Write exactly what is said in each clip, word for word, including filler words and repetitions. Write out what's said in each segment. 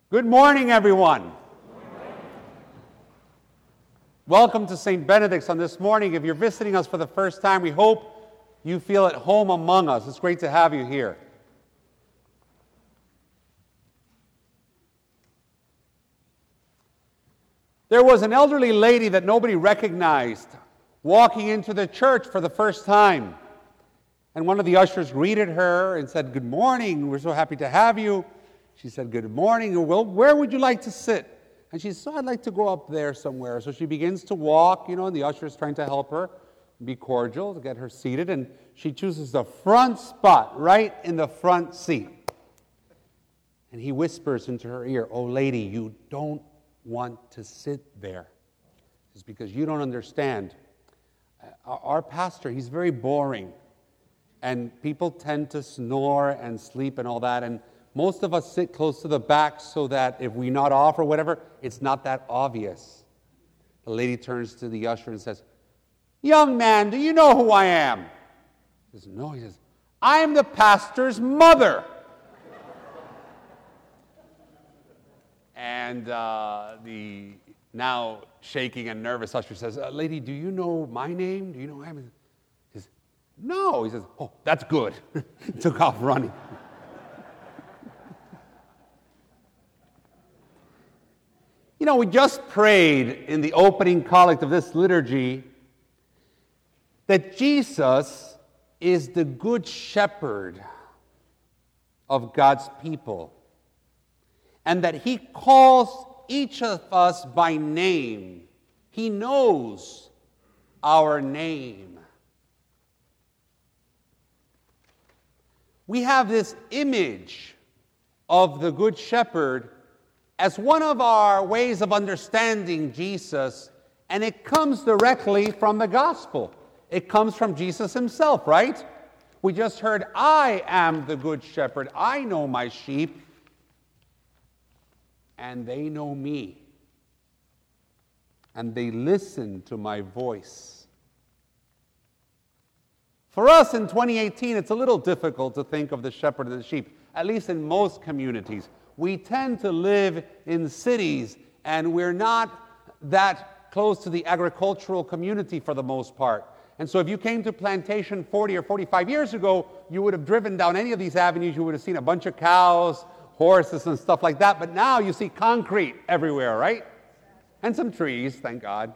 Good morning, everyone. Good morning. Welcome to Saint Benedict's on this morning. If you're visiting us for the first time, we hope you feel at home among us. It's great to have you here. There was an elderly lady that nobody recognized walking into the church for the first time. And one of the ushers greeted her and said, "Good morning, we're so happy to have you." She said, "Good morning. Well, where would you like to sit?" And she said, "I'd like to go up there somewhere." So she begins to walk, you know, and the usher is trying to help her be cordial to get her seated. And she chooses the front spot, right in the front seat. And he whispers into her ear, "Oh, lady, you don't want to sit there. It's because you don't understand. Our pastor, he's very boring. And people tend to snore and sleep and all that. And most of us sit close to the back so that if we nod off or whatever, it's not that obvious." The lady turns to the usher and says, "Young man, do you know who I am?" He says, "No." He says, "I am the pastor's mother." And uh, the now shaking and nervous usher says, uh, "Lady, do you know my name? Do you know him?" He says, "No." He says, "Oh, that's good." Took off running. You know, we just prayed in the opening collect of this liturgy that Jesus is the good shepherd of God's people, and that he calls each of us by name. He knows our name. We have this image of the good shepherd as one of our ways of understanding Jesus, and it comes directly from the gospel. It comes from Jesus himself, right? We just heard, "I am the good shepherd. I know my sheep, and they know me, and they listen to my voice." For us in twenty eighteen, it's a little difficult to think of the shepherd and the sheep, at least in most communities. We tend to live in cities, and we're not that close to the agricultural community for the most part. And so if you came to Plantation forty or forty-five years ago, you would have driven down any of these avenues, you would have seen a bunch of cows, horses, and stuff like that. But now you see concrete everywhere, right? And some trees, thank God.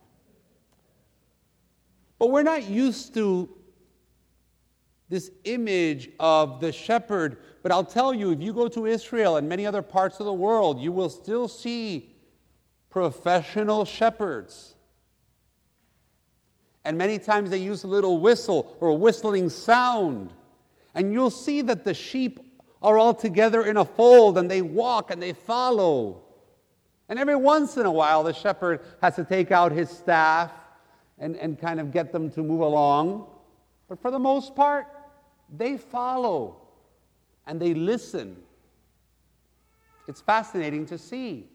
But we're not used to this image of the shepherd. But I'll tell you, if you go to Israel and many other parts of the world, you will still see professional shepherds. And many times they use a little whistle or a whistling sound. And you'll see that the sheep are all together in a fold, and they walk and they follow. And every once in a while, the shepherd has to take out his staff and, and kind of get them to move along. But for the most part, they follow and they listen. It's fascinating to see.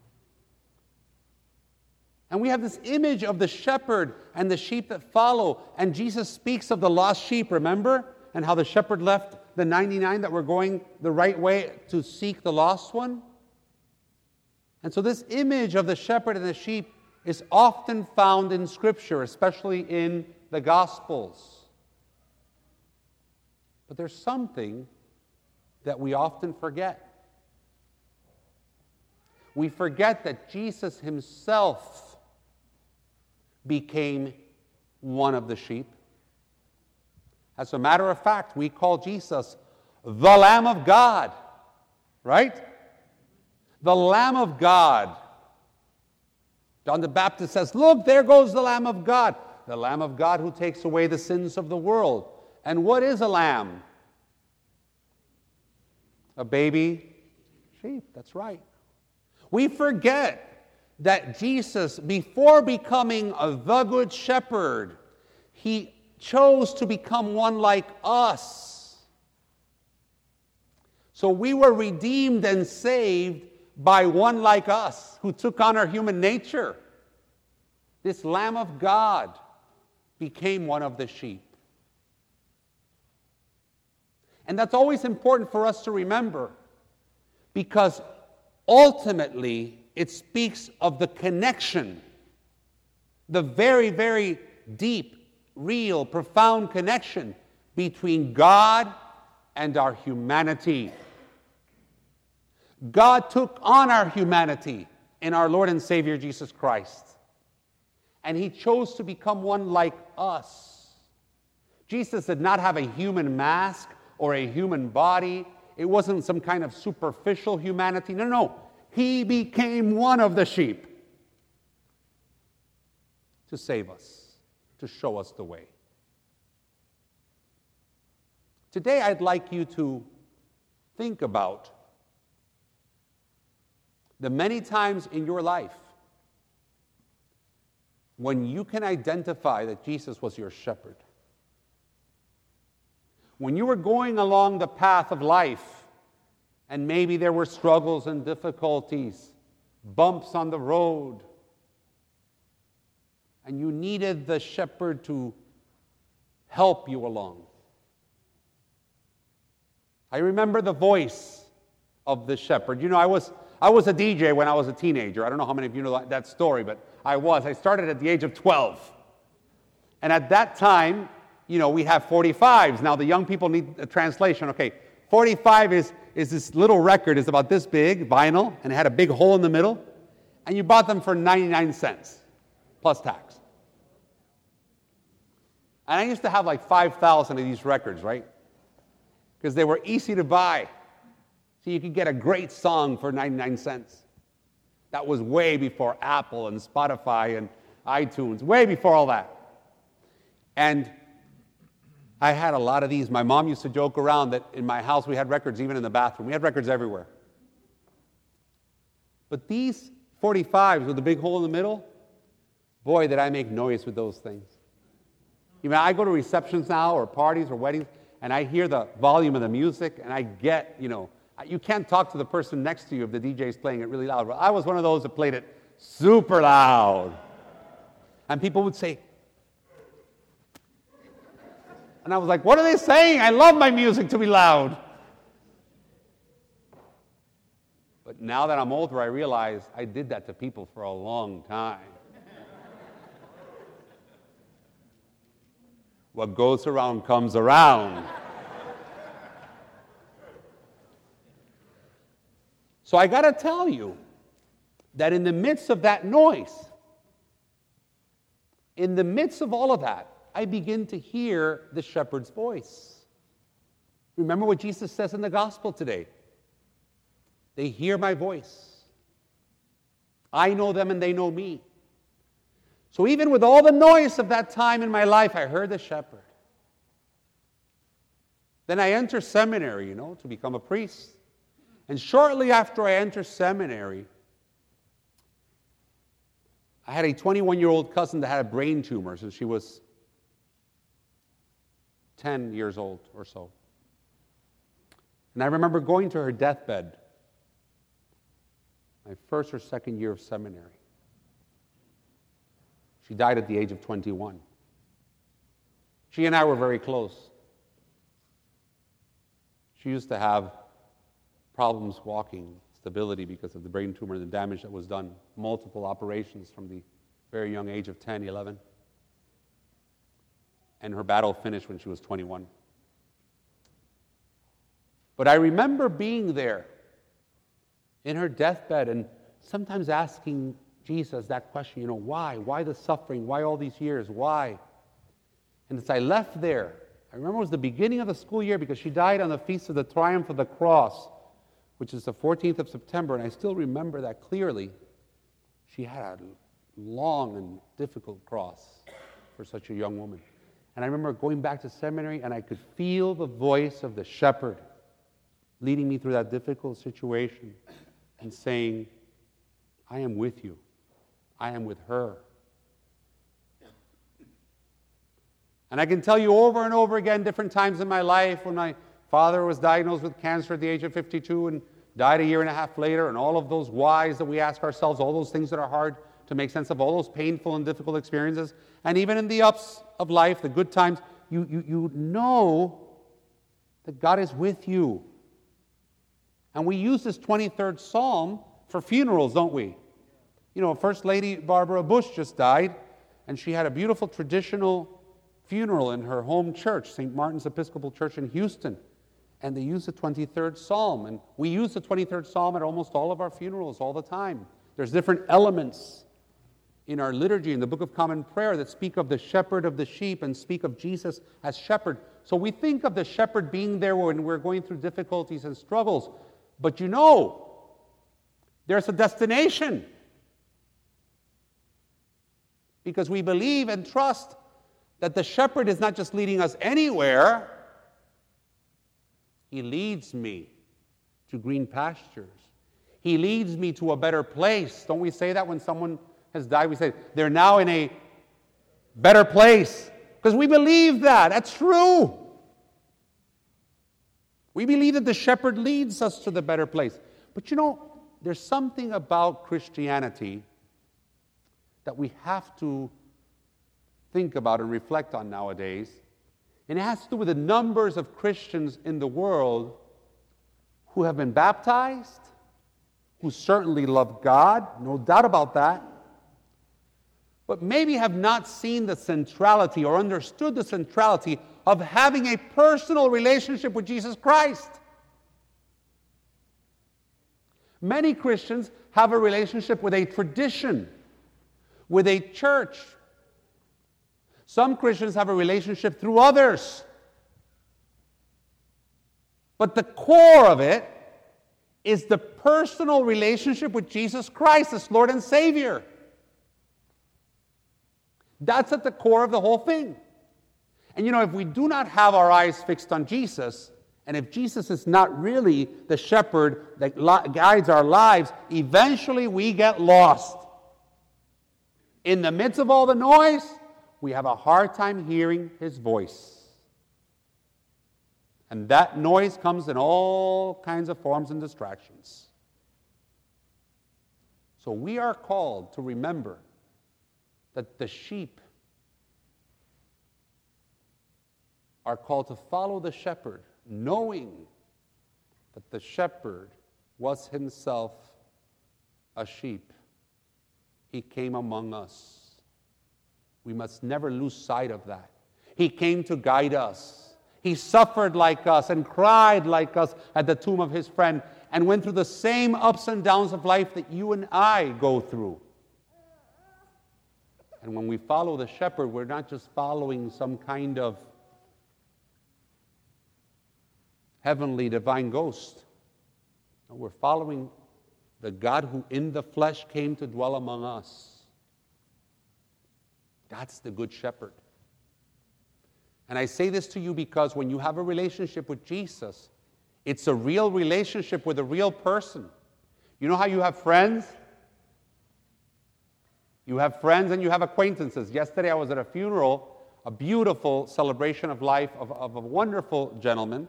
And we have this image of the shepherd and the sheep that follow. And Jesus speaks of the lost sheep, remember? And how the shepherd left the ninety-nine that were going the right way to seek the lost one. And so this image of the shepherd and the sheep is often found in Scripture, especially in the Gospels. But there's something that we often forget. We forget that Jesus himself became one of the sheep. As a matter of fact, we call Jesus the Lamb of God, right? The Lamb of God. John the Baptist says, "Look, there goes the Lamb of God." The Lamb of God who takes away the sins of the world. And what is a lamb? A baby sheep, that's right. We forget that Jesus, before becoming a, the good shepherd, he chose to become one like us. So we were redeemed and saved by one like us, who took on our human nature. This Lamb of God became one of the sheep. And that's always important for us to remember, because ultimately, it speaks of the connection, the very, very deep, real, profound connection between God and our humanity. God took on our humanity in our Lord and Savior Jesus Christ, and He chose to become one like us. Jesus did not have a human mask or a human body. It wasn't some kind of superficial humanity. No, no. He became one of the sheep to save us, to show us the way. Today, I'd like you to think about the many times in your life when you can identify that Jesus was your shepherd. When you were going along the path of life, and maybe there were struggles and difficulties, bumps on the road, and you needed the shepherd to help you along. I remember the voice of the shepherd. You know, I was I was a D J when I was a teenager. I don't know how many of you know that story, but I was. I started at the age of twelve. And at that time, you know, we have forty-fives. Now the young people need a translation. Okay, forty-five is, is this little record. It's about this big, vinyl, and it had a big hole in the middle. And you bought them for ninety-nine cents, plus tax. And I used to have like five thousand of these records, right? Because they were easy to buy. So you could get a great song for ninety-nine cents. That was way before Apple and Spotify and iTunes, way before all that. And I had a lot of these. My mom used to joke around that in my house we had records even in the bathroom. We had records everywhere. But these forty-fives with the big hole in the middle, boy, did I make noise with those things. You know, I go to receptions now or parties or weddings, and I hear the volume of the music, and I get, you know, you can't talk to the person next to you if the D J is playing it really loud. I was one of those that played it super loud. And people would say, and I was like, what are they saying? I love my music to be loud. But now that I'm older, I realize I did that to people for a long time. What goes around comes around. So I got to tell you that in the midst of that noise, in the midst of all of that, I begin to hear the shepherd's voice. Remember what Jesus says in the gospel today. They hear my voice. I know them and they know me. So even with all the noise of that time in my life, I heard the shepherd. Then I enter seminary, you know, to become a priest. And shortly after I enter seminary, I had a twenty-one-year-old cousin that had a brain tumor, so she was ten years old or so. And I remember going to her deathbed, my first or second year of seminary. She died at the age of twenty-one. She and I were very close. She used to have problems walking, stability because of the brain tumor and the damage that was done, multiple operations from the very young age of ten, eleven. And her battle finished when she was twenty-one. But I remember being there in her deathbed and sometimes asking Jesus that question, you know, why? Why the suffering? Why all these years? Why? And as I left there, I remember it was the beginning of the school year because she died on the Feast of the Triumph of the Cross, which is the fourteenth of September, and I still remember that clearly. She had a long and difficult cross for such a young woman. And I remember going back to seminary, and I could feel the voice of the shepherd leading me through that difficult situation and saying, I am with you. I am with her. And I can tell you over and over again, different times in my life, when my father was diagnosed with cancer at the age of fifty-two and died a year and a half later, and all of those whys that we ask ourselves, all those things that are hard to make sense of, all those painful and difficult experiences, and even in the ups of life, the good times, you, you, you know that God is with you. And we use this twenty-third Psalm for funerals, don't we? You know, First Lady Barbara Bush just died, and she had a beautiful traditional funeral in her home church, Saint Martin's Episcopal Church in Houston. And they used the twenty-third Psalm. And we use the twenty-third Psalm at almost all of our funerals all the time. There's different elements in our liturgy, in the Book of Common Prayer, that speak of the shepherd of the sheep and speak of Jesus as shepherd. So we think of the shepherd being there when we're going through difficulties and struggles. But you know, there's a destination. Because we believe and trust that the shepherd is not just leading us anywhere. He leads me to green pastures. He leads me to a better place. Don't we say that when someone has died? We say, they're now in a better place. Because we believe that. That's true. We believe that the shepherd leads us to the better place. But you know, there's something about Christianity that we have to think about and reflect on nowadays. And it has to do with the numbers of Christians in the world who have been baptized, who certainly love God, no doubt about that, but maybe have not seen the centrality or understood the centrality of having a personal relationship with Jesus Christ. Many Christians have a relationship with a tradition, with a church. Some Christians have a relationship through others. But the core of it is the personal relationship with Jesus Christ as Lord and Savior. That's at the core of the whole thing. And you know, if we do not have our eyes fixed on Jesus, and if Jesus is not really the shepherd that guides our lives, eventually we get lost. In the midst of all the noise, we have a hard time hearing His voice. And that noise comes in all kinds of forms and distractions. So we are called to remember that the sheep are called to follow the shepherd, knowing that the shepherd was himself a sheep. He came among us. We must never lose sight of that. He came to guide us. He suffered like us and cried like us at the tomb of his friend and went through the same ups and downs of life that you and I go through. And when we follow the shepherd, we're not just following some kind of heavenly divine ghost. No, we're following the God who in the flesh came to dwell among us. That's the good shepherd. And I say this to you because when you have a relationship with Jesus, it's a real relationship with a real person. You know how you have friends? You have friends and you have acquaintances. Yesterday I was at a funeral, a beautiful celebration of life of, of a wonderful gentleman.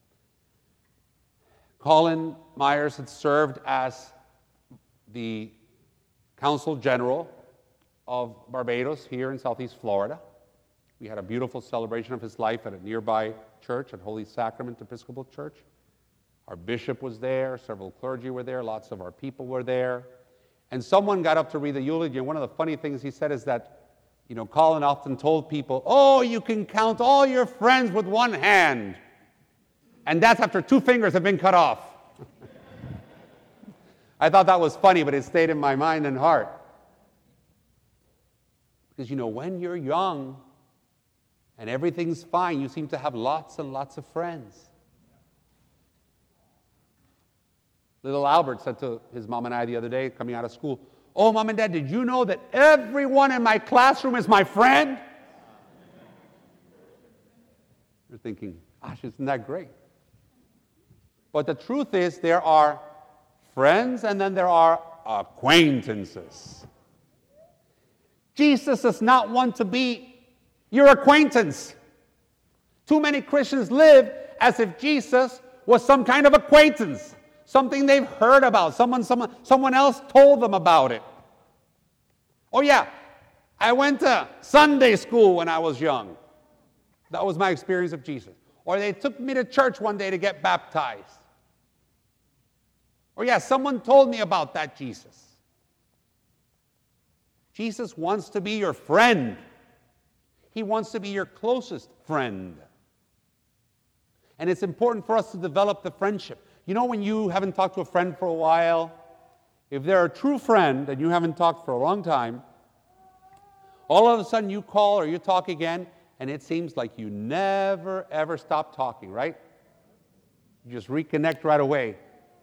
Colin Myers had served as the Consul General of Barbados here in Southeast Florida. We had a beautiful celebration of his life at a nearby church, at Holy Sacrament Episcopal Church. Our bishop was there, several clergy were there, lots of our people were there. And someone got up to read the eulogy, and one of the funny things he said is that, you know, Colin often told people, oh, you can count all your friends with one hand. And that's after two fingers have been cut off. I thought that was funny, but it stayed in my mind and heart. Because, you know, when you're young and everything's fine, you seem to have lots and lots of friends. Little Albert said to his mom and I the other day, coming out of school, oh, Mom and Dad, did you know that everyone in my classroom is my friend? You're thinking, gosh, isn't that great? But the truth is, there are friends and then there are acquaintances. Jesus does not want to be your acquaintance. Too many Christians live as if Jesus was some kind of acquaintance, something they've heard about, someone, someone, someone else told them about it. Oh yeah, I went to Sunday school when I was young. That was my experience of Jesus. Or they took me to church one day to get baptized. Or yeah, someone told me about that Jesus. Jesus wants to be your friend. He wants to be your closest friend. And it's important for us to develop the friendship. You know, when you haven't talked to a friend for a while, if they're a true friend and you haven't talked for a long time, all of a sudden you call or you talk again, and it seems like you never, ever stop talking, right? You just reconnect right away.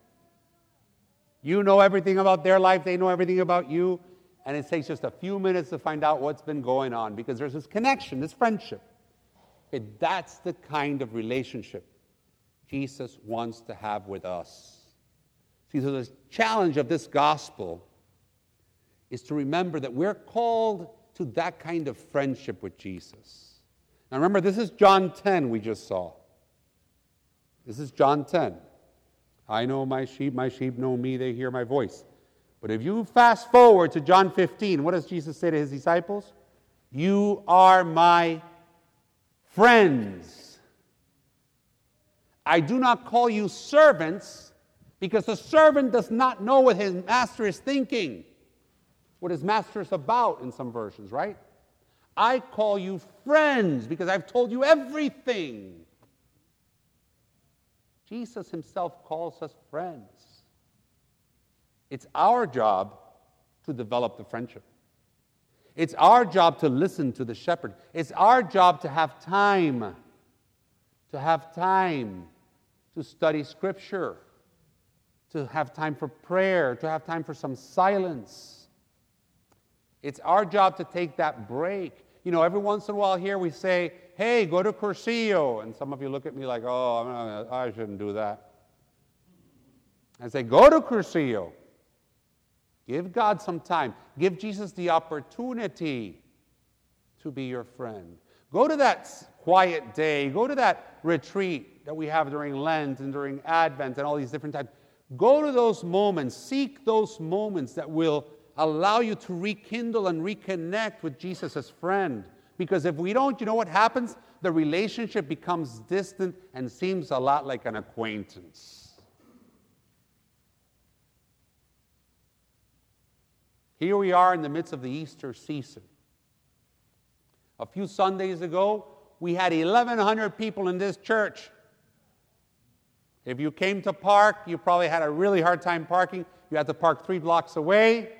You know everything about their life, they know everything about you, and it takes just a few minutes to find out what's been going on because there's this connection, this friendship. Okay, that's the kind of relationship Jesus wants to have with us. See, so the challenge of this gospel is to remember that we're called to that kind of friendship with Jesus. Now remember, this is John ten we just saw. This is John ten. I know my sheep, my sheep know me, they hear my voice. But if you fast forward to John fifteen, what does Jesus say to his disciples? You are my friends. I do not call you servants, because the servant does not know what his master is thinking, what his master is about in some versions, right? I call you friends because I've told you everything. Jesus himself calls us friends. It's our job to develop the friendship. It's our job to listen to the shepherd. It's our job to have time, to have time to study Scripture, to have time for prayer, to have time for some silence. It's our job to take that break. You know, every once in a while here we say, hey, go to Cursillo. And some of you look at me like, oh, I'm not gonna, I shouldn't do that. I say, go to Cursillo. Give God some time. Give Jesus the opportunity to be your friend. Go to that quiet day. Go to that retreat that we have during Lent and during Advent and all these different times. Go to those moments. Seek those moments that will allow you to rekindle and reconnect with Jesus as friend. Because if we don't, you know what happens? The relationship becomes distant and seems a lot like an acquaintance. Here we are in the midst of the Easter season. A few Sundays ago, we had eleven hundred people in this church. If you came to park, you probably had a really hard time parking. You had to park three blocks away.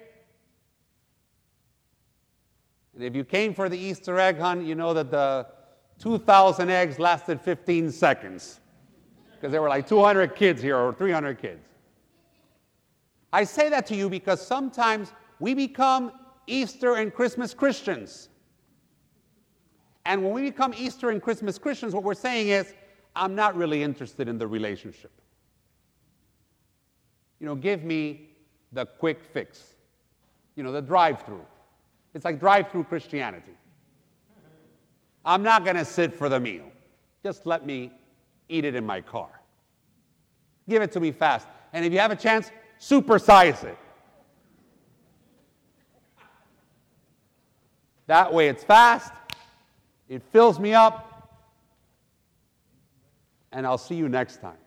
And if you came for the Easter egg hunt, you know that the two thousand eggs lasted fifteen seconds. Because there were like two hundred kids here, or three hundred kids. I say that to you because sometimes we become Easter and Christmas Christians. And when we become Easter and Christmas Christians, what we're saying is, I'm not really interested in the relationship. You know, give me the quick fix. You know, the drive-through. It's like drive-through Christianity. I'm not going to sit for the meal. Just let me eat it in my car. Give it to me fast. And if you have a chance, supersize it. That way it's fast, it fills me up, and I'll see you next time.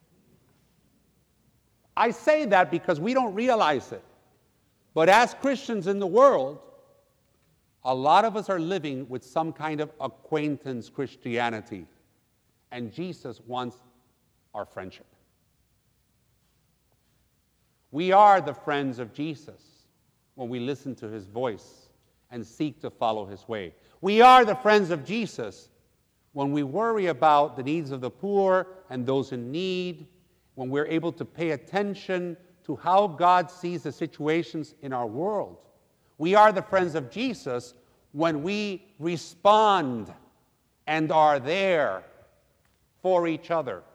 I say that because we don't realize it. But as Christians in the world, a lot of us are living with some kind of acquaintance Christianity. And Jesus wants our friendship. We are the friends of Jesus when we listen to his voice and seek to follow his way. We are the friends of Jesus when we worry about the needs of the poor and those in need, when we're able to pay attention to how God sees the situations in our world. We are the friends of Jesus when we respond and are there for each other.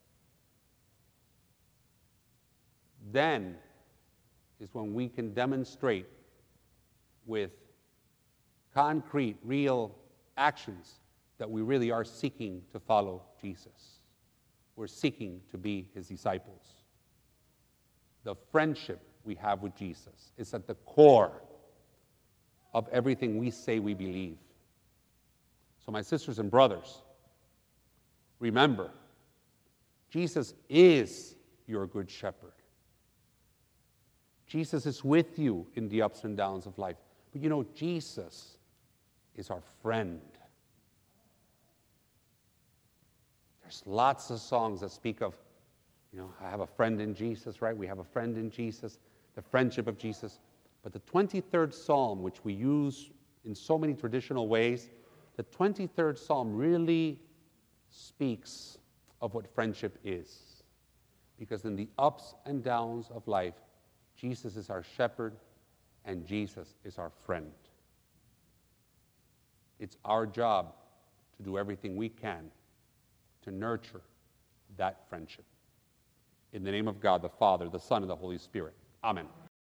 Then is when we can demonstrate with concrete, real actions that we really are seeking to follow Jesus. We're seeking to be his disciples. The friendship we have with Jesus is at the core of everything we say we believe. So my sisters and brothers, remember, Jesus is your good shepherd. Jesus is with you in the ups and downs of life. But you know, Jesus is our friend. There's lots of songs that speak of, you know, I have a friend in Jesus, right? We have a friend in Jesus, the friendship of Jesus. But the twenty-third Psalm, which we use in so many traditional ways, the twenty-third Psalm really speaks of what friendship is. Because in the ups and downs of life, Jesus is our shepherd and Jesus is our friend. It's our job to do everything we can to nurture that friendship. In the name of God, the Father, the Son, and the Holy Spirit. Amen.